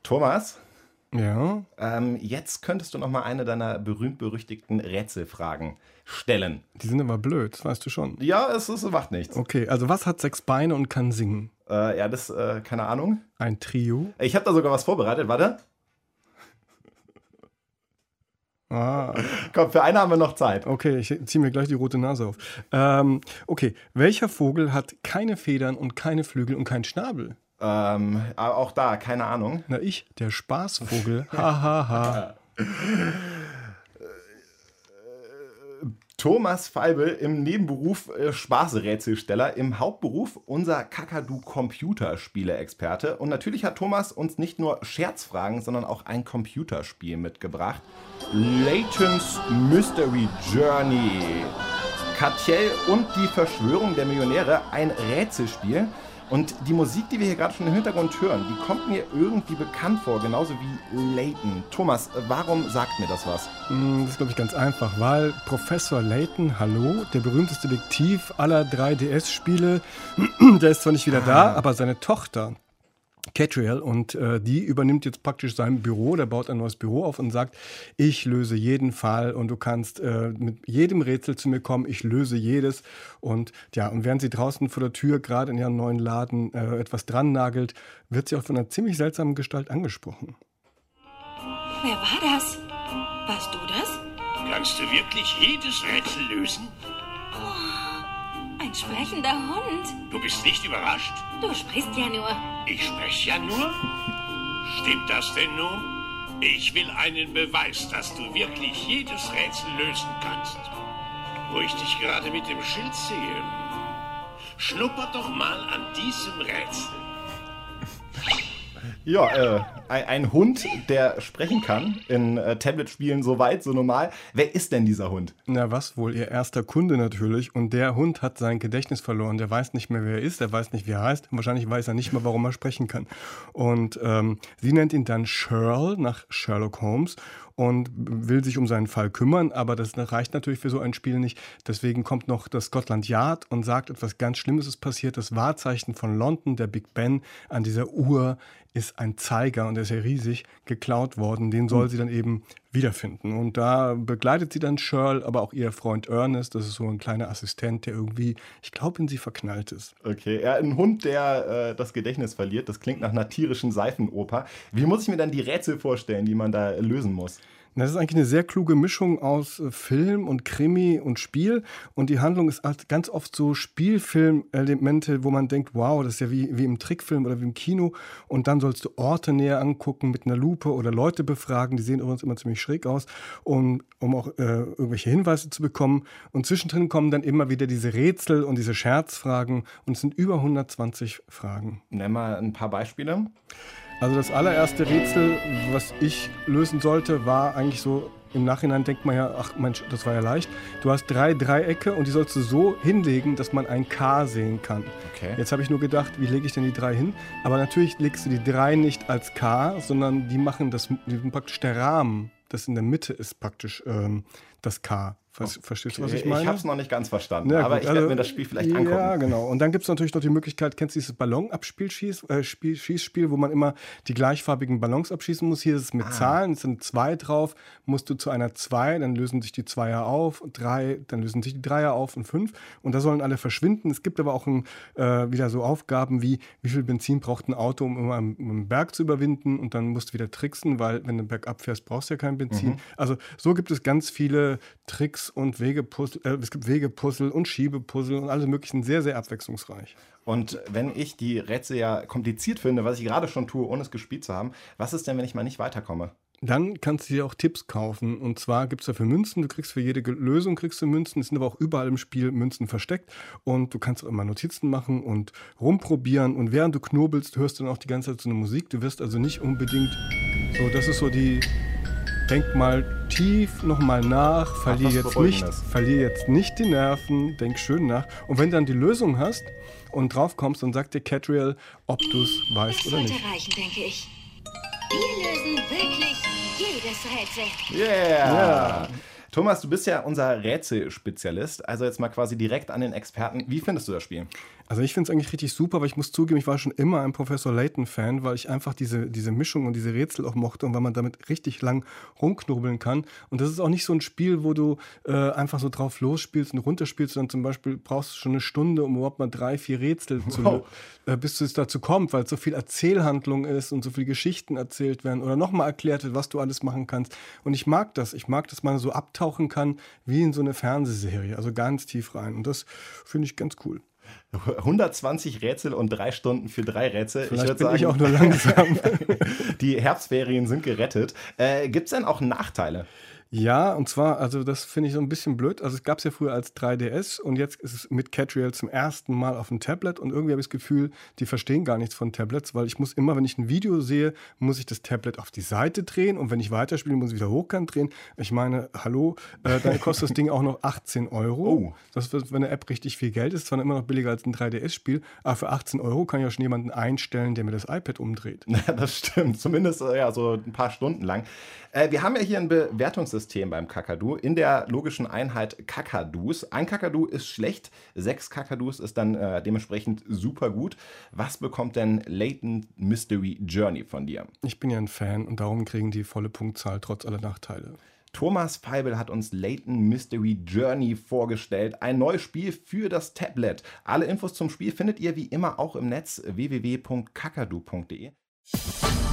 Thomas, Ja. jetzt könntest du noch mal eine deiner berühmt-berüchtigten Rätselfragen stellen. Die sind aber blöd, das weißt du schon. Ja, es macht nichts. Okay, also was hat 6 Beine und kann singen? Keine Ahnung. Ein Trio? Ich habe da sogar was vorbereitet, warte. Komm, für eine haben wir noch Zeit. Okay, ich ziehe mir gleich die rote Nase auf. Okay, welcher Vogel hat keine Federn und keine Flügel und keinen Schnabel? Auch da, keine Ahnung. Na der Spaßvogel. Hahaha. Thomas Falbe im Nebenberuf Spaßrätselsteller, im Hauptberuf unser Kakadu-Computerspiele-Experte. Und natürlich hat Thomas uns nicht nur Scherzfragen, sondern auch ein Computerspiel mitgebracht. Layton's Mystery Journey. Cartier und die Verschwörung der Millionäre, ein Rätselspiel. Und die Musik, die wir hier gerade schon im Hintergrund hören, die kommt mir irgendwie bekannt vor, genauso wie Layton. Thomas, warum sagt mir das was? Das ist, glaube ich, ganz einfach, weil Professor Layton, hallo, der berühmteste Detektiv aller 3 DS-Spiele, der ist zwar nicht wieder da, aber seine Tochter Catriel, und die übernimmt jetzt praktisch sein Büro, der baut ein neues Büro auf und sagt, ich löse jeden Fall und du kannst mit jedem Rätsel zu mir kommen, ich löse jedes. Und ja, und während sie draußen vor der Tür gerade in ihrem neuen Laden etwas dran nagelt, wird sie auch von einer ziemlich seltsamen Gestalt angesprochen. Wer war das? Warst du das? Kannst du wirklich jedes Rätsel lösen? Ein sprechender Hund. Du bist nicht überrascht? Du sprichst ja nur. Ich spreche ja nur? Stimmt das denn nun? Ich will einen Beweis, dass du wirklich jedes Rätsel lösen kannst. Wo ich dich gerade mit dem Schild sehe. Schnupper doch mal an diesem Rätsel. Ja, ein Hund, der sprechen kann in Tablet-Spielen so weit, so normal. Wer ist denn dieser Hund? Na was wohl, ihr erster Kunde natürlich. Und der Hund hat sein Gedächtnis verloren. Der weiß nicht mehr, wer er ist, der weiß nicht, wie er heißt. Und wahrscheinlich weiß er nicht mehr, warum er sprechen kann. Und sie nennt ihn dann Shirl, nach Sherlock Holmes, und will sich um seinen Fall kümmern. Aber das reicht natürlich für so ein Spiel nicht. Deswegen kommt noch das Scotland Yard und sagt, etwas ganz Schlimmes ist passiert. Das Wahrzeichen von London, der Big Ben, an dieser Uhr ist ein Zeiger und der ist ja riesig, geklaut worden. Den soll sie dann eben wiederfinden. Und da begleitet sie dann Shirl, aber auch ihr Freund Ernest. Das ist so ein kleiner Assistent, der irgendwie, ich glaube, in sie verknallt ist. Okay, ein Hund, der das Gedächtnis verliert. Das klingt nach einer tierischen Seifenoper. Wie muss ich mir dann die Rätsel vorstellen, die man da lösen muss? Das ist eigentlich eine sehr kluge Mischung aus Film und Krimi und Spiel. Und die Handlung ist halt ganz oft so Spielfilmelemente, wo man denkt, wow, das ist ja wie im Trickfilm oder wie im Kino. Und dann sollst du Orte näher angucken mit einer Lupe oder Leute befragen. Die sehen übrigens immer ziemlich schräg aus, um auch irgendwelche Hinweise zu bekommen. Und zwischendrin kommen dann immer wieder diese Rätsel und diese Scherzfragen. Und es sind über 120 Fragen. Nenn mal ein paar Beispiele. Also das allererste Rätsel, was ich lösen sollte, war eigentlich so, im Nachhinein denkt man ja, ach Mensch, das war ja leicht. Du hast 3 Dreiecke und die sollst du so hinlegen, dass man ein K sehen kann. Okay. Jetzt habe ich nur gedacht, wie lege ich denn die 3 hin? Aber natürlich legst du die 3 nicht als K, sondern die machen praktisch der Rahmen. Das in der Mitte ist praktisch das K. Verstehst du, was ich meine? Ich habe es noch nicht ganz verstanden, ja, aber gut, ich werde mir das Spiel vielleicht angucken. Ja, genau. Und dann gibt es natürlich noch die Möglichkeit, kennst du dieses Ballonabschießspiel, wo man immer die gleichfarbigen Ballons abschießen muss? Hier ist es mit Zahlen, es sind 2 drauf, musst du zu einer 2, dann lösen sich die 2er auf, und 3, dann lösen sich die 3er auf und 5. Und da sollen alle verschwinden. Es gibt aber auch wieder so Aufgaben wie viel Benzin braucht ein Auto, um immer einen Berg zu überwinden, und dann musst du wieder tricksen, weil wenn du bergab fährst, brauchst du ja kein Benzin. Also so gibt es ganz viele Tricks und Wegepuzzle, es gibt Wegepuzzle und Schiebepuzzle und alles möglichen, sehr, sehr abwechslungsreich. Und wenn ich die Rätsel ja kompliziert finde, was ich gerade schon tue, ohne es gespielt zu haben, was ist denn, wenn ich mal nicht weiterkomme? Dann kannst du dir auch Tipps kaufen. Und zwar gibt es dafür Münzen. Du kriegst für jede Lösung Münzen. Es sind aber auch überall im Spiel Münzen versteckt. Und du kannst auch immer Notizen machen und rumprobieren. Und während du knobelst, hörst du dann auch die ganze Zeit so eine Musik. Du wirst also nicht unbedingt so, das ist so die... Denk mal tief nochmal nach, verlier jetzt nicht die Nerven, denk schön nach. Und wenn du dann die Lösung hast und drauf kommst, dann sagt dir Catriel, ob du es weißt oder nicht. Das sollte reichen, denke ich. Wir lösen wirklich jedes Rätsel. Yeah! Thomas, du bist ja unser Rätselspezialist, also jetzt mal quasi direkt an den Experten. Wie findest du das Spiel? Also ich finde es eigentlich richtig super, aber ich muss zugeben, ich war schon immer ein Professor Layton-Fan, weil ich einfach diese Mischung und diese Rätsel auch mochte und weil man damit richtig lang rumknobeln kann. Und das ist auch nicht so ein Spiel, wo du einfach so drauf losspielst und runterspielst, sondern zum Beispiel brauchst du schon eine Stunde, um überhaupt mal 3-4 Rätsel bis es dazu kommt, weil es so viel Erzählhandlung ist und so viele Geschichten erzählt werden oder nochmal erklärt wird, was du alles machen kannst. Und ich mag das. Ich mag, dass man so abtauchen kann wie in so eine Fernsehserie, also ganz tief rein. Und das finde ich ganz cool. 120 Rätsel und 3 Stunden für 3 Rätsel. Vielleicht bin ich auch nur langsam. Die Herbstferien sind gerettet. Gibt es denn auch Nachteile? Ja, und zwar, also das finde ich so ein bisschen blöd. Also es gab es ja früher als 3DS und jetzt ist es mit Catriel zum ersten Mal auf dem Tablet und irgendwie habe ich das Gefühl, die verstehen gar nichts von Tablets, weil ich muss immer, wenn ich ein Video sehe, muss ich das Tablet auf die Seite drehen und wenn ich weiterspiele, muss ich wieder hochkant drehen. Ich meine, hallo, dann kostet das Ding auch noch 18 €. Oh. Das wird, wenn eine App richtig viel Geld ist, zwar immer noch billiger als ein 3DS-Spiel, aber für 18 € kann ich auch schon jemanden einstellen, der mir das iPad umdreht. Ja, das stimmt, zumindest ja, so ein paar Stunden lang. Wir haben ja hier ein Bewertungssystem beim Kakadu in der logischen Einheit Kakadus. Ein Kakadu ist schlecht, 6 Kakadus ist dann dementsprechend super gut. Was bekommt denn Layton Mystery Journey von dir? Ich bin ja ein Fan und darum kriegen die volle Punktzahl trotz aller Nachteile. Thomas Feibel hat uns Layton Mystery Journey vorgestellt. Ein neues Spiel für das Tablet. Alle Infos zum Spiel findet ihr wie immer auch im Netz www.kakadu.de.